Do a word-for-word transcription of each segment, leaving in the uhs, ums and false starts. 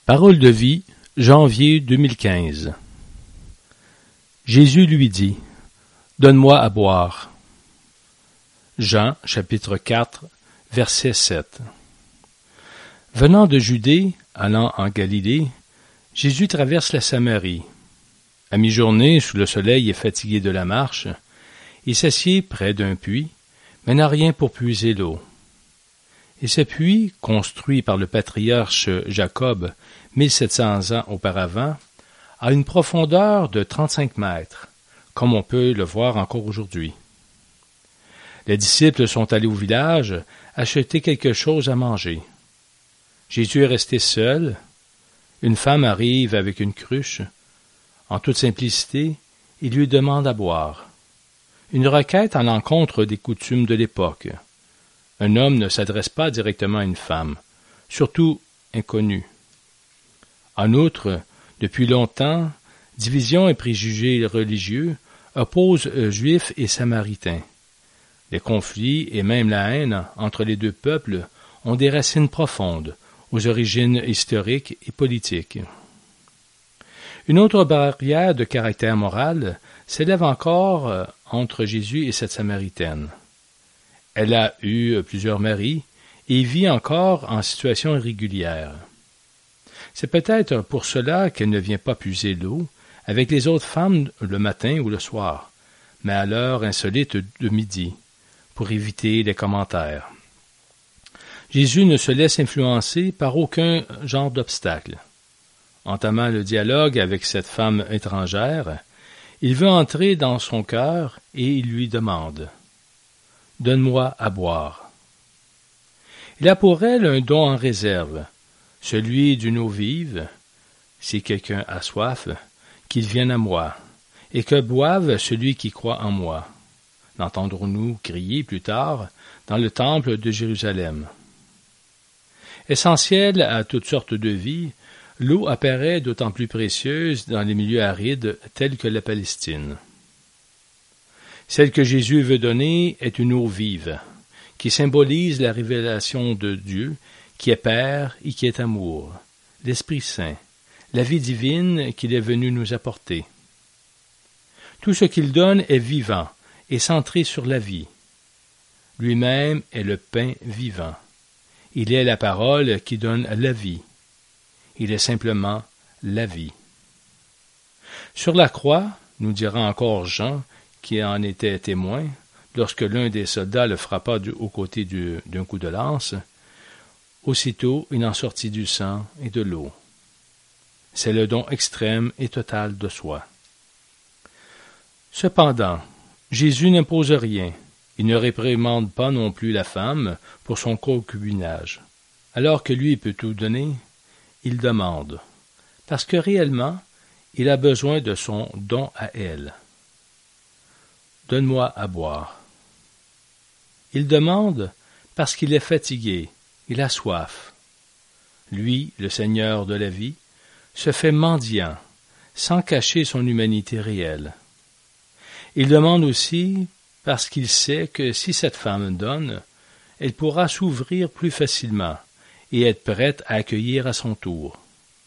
Parole de vie, janvier deux mille quinze. Jésus lui dit, « Donne-moi à boire. » Jean, chapitre quatre, verset sept. Venant de Judée, allant en Galilée, Jésus traverse la Samarie. À mi-journée, sous le soleil et fatigué de la marche, il s'assied près d'un puits, mais n'a rien pour puiser l'eau. Et ce puits, construit par le patriarche Jacob mille sept cents ans auparavant, a une profondeur de trente-cinq mètres, comme on peut le voir encore aujourd'hui. Les disciples sont allés au village acheter quelque chose à manger. Jésus est resté seul. Une femme arrive avec une cruche. En toute simplicité, il lui demande à boire. Une requête à l'encontre des coutumes de l'époque. Un homme ne s'adresse pas directement à une femme, surtout inconnue. En outre, depuis longtemps, divisions et préjugés religieux opposent Juifs et Samaritains. Les conflits et même la haine entre les deux peuples ont des racines profondes, aux origines historiques et politiques. Une autre barrière de caractère moral s'élève encore entre Jésus et cette Samaritaine. Elle a eu plusieurs maris et vit encore en situation irrégulière. C'est peut-être pour cela qu'elle ne vient pas puiser l'eau avec les autres femmes le matin ou le soir, mais à l'heure insolite de midi, pour éviter les commentaires. Jésus ne se laisse influencer par aucun genre d'obstacle. Entamant le dialogue avec cette femme étrangère, il veut entrer dans son cœur et il lui demande « Donne-moi à boire ». Il a pour elle un don en réserve, celui d'une eau vive. Si quelqu'un a soif, qu'il vienne à moi, et que boive celui qui croit en moi. L'entendrons-nous crier plus tard dans le temple de Jérusalem. Essentielle à toutes sortes de vies, l'eau apparaît d'autant plus précieuse dans les milieux arides tels que la Palestine. Celle que Jésus veut donner est une eau vive, qui symbolise la révélation de Dieu, qui est Père et qui est amour, l'Esprit Saint, la vie divine qu'il est venu nous apporter. Tout ce qu'il donne est vivant et centré sur la vie. Lui-même est le pain vivant. Il est la parole qui donne la vie. Il est simplement la vie. Sur la croix, nous dira encore Jean, qui en était témoin, lorsque l'un des soldats le frappa du, au côté du, d'un coup de lance, aussitôt il en sortit du sang et de l'eau. C'est le don extrême et total de soi. Cependant, Jésus n'impose rien. Il ne réprimande pas non plus la femme pour son concubinage. Alors que lui peut tout donner, il demande, parce que réellement, il a besoin de son don à elle. Donne-moi à boire. Il demande parce qu'il est fatigué, il a soif. Lui, le Seigneur de la vie, se fait mendiant, sans cacher son humanité réelle. Il demande aussi parce qu'il sait que si cette femme donne, elle pourra s'ouvrir plus facilement et être prête à accueillir à son tour.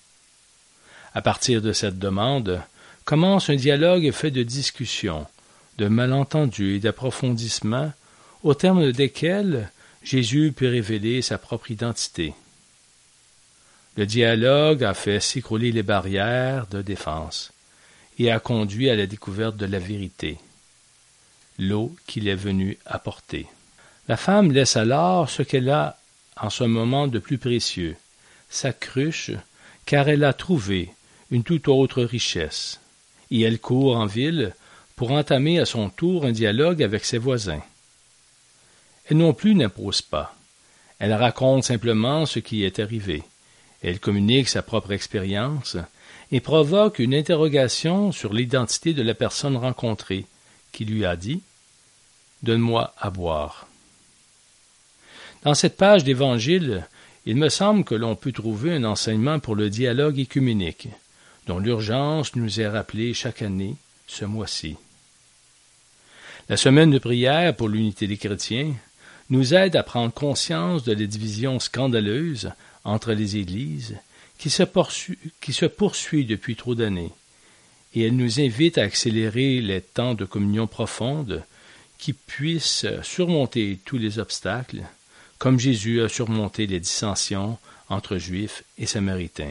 À partir de cette demande, commence un dialogue fait de discussions, de malentendus et d'approfondissements, au terme desquels Jésus peut révéler sa propre identité. Le dialogue a fait s'écrouler les barrières de défense et a conduit à la découverte de la vérité, l'eau qu'il est venu apporter. La femme laisse alors ce qu'elle a en ce moment de plus précieux, sa cruche, car elle a trouvé une toute autre richesse, et elle court en ville pour entamer à son tour un dialogue avec ses voisins. Elle non plus n'impose pas. Elle raconte simplement ce qui est arrivé. Elle communique sa propre expérience et provoque une interrogation sur l'identité de la personne rencontrée, qui lui a dit « Donne-moi à boire ». Dans cette page d'Évangile, il me semble que l'on peut trouver un enseignement pour le dialogue œcuménique, dont l'urgence nous est rappelée chaque année, ce mois-ci. La semaine de prière pour l'unité des chrétiens nous aide à prendre conscience de la division scandaleuse entre les Églises qui se poursuit, qui se poursuit depuis trop d'années, et elle nous invite à accélérer les temps de communion profonde qui puissent surmonter tous les obstacles, comme Jésus a surmonté les dissensions entre Juifs et Samaritains.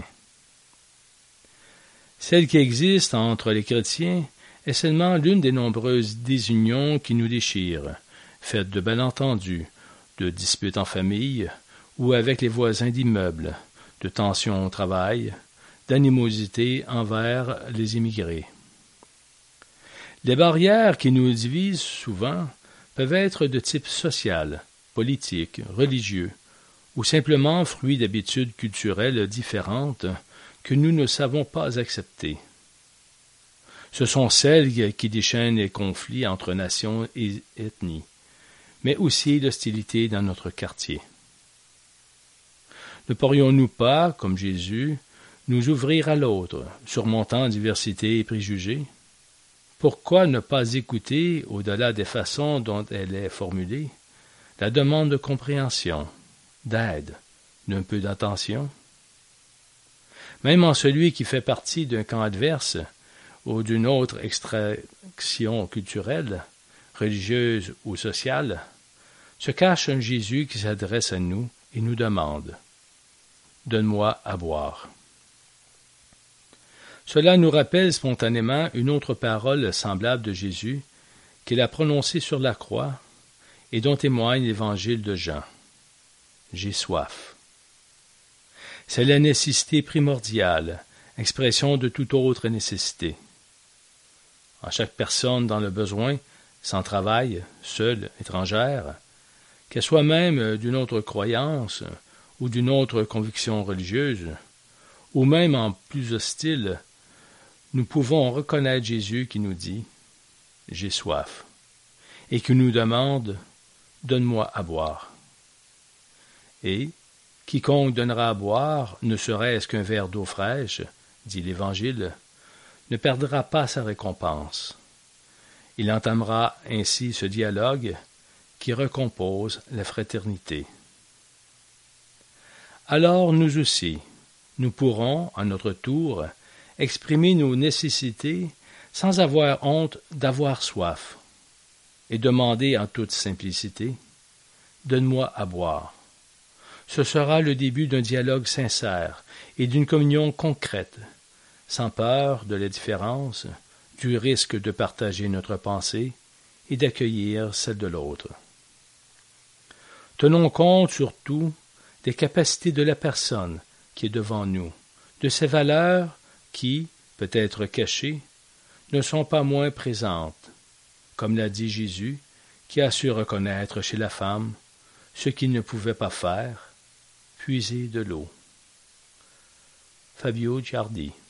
Celle qui existe entre les chrétiens est seulement l'une des nombreuses désunions qui nous déchirent, faites de malentendus, de disputes en famille ou avec les voisins d'immeubles, de tensions au travail, d'animosité envers les immigrés. Les barrières qui nous divisent souvent peuvent être de type social, politique, religieux, ou simplement fruit d'habitudes culturelles différentes que nous ne savons pas accepter. Ce sont celles qui déchaînent les conflits entre nations et ethnies, mais aussi l'hostilité dans notre quartier. Ne pourrions-nous pas, comme Jésus, nous ouvrir à l'autre, surmontant diversité et préjugés? Pourquoi ne pas écouter, au-delà des façons dont elle est formulée, la demande de compréhension, d'aide, d'un peu d'attention? Même en celui qui fait partie d'un camp adverse ou d'une autre extraction culturelle, religieuse ou sociale, se cache un Jésus qui s'adresse à nous et nous demande « Donne-moi à boire ». Cela nous rappelle spontanément une autre parole semblable de Jésus qu'il a prononcée sur la croix et dont témoigne l'évangile de Jean. « J'ai soif ». C'est la nécessité primordiale, expression de toute autre nécessité. En chaque personne dans le besoin, sans travail, seule, étrangère, qu'elle soit même d'une autre croyance ou d'une autre conviction religieuse, ou même en plus hostile, nous pouvons reconnaître Jésus qui nous dit « J'ai soif » et qui nous demande « Donne-moi à boire ». Et quiconque donnera à boire, ne serait-ce qu'un verre d'eau fraîche, dit l'Évangile, ne perdra pas sa récompense. Il entamera ainsi ce dialogue qui recompose la fraternité. Alors nous aussi, nous pourrons, à notre tour, exprimer nos nécessités sans avoir honte d'avoir soif et demander en toute simplicité « Donne-moi à boire ». Ce sera le début d'un dialogue sincère et d'une communion concrète, sans peur de la différence, du risque de partager notre pensée et d'accueillir celle de l'autre. Tenons compte surtout des capacités de la personne qui est devant nous, de ses valeurs qui, peut-être cachées, ne sont pas moins présentes, comme l'a dit Jésus, qui a su reconnaître chez la femme ce qu'il ne pouvait pas faire, puiser de l'eau. Fabio Giardi.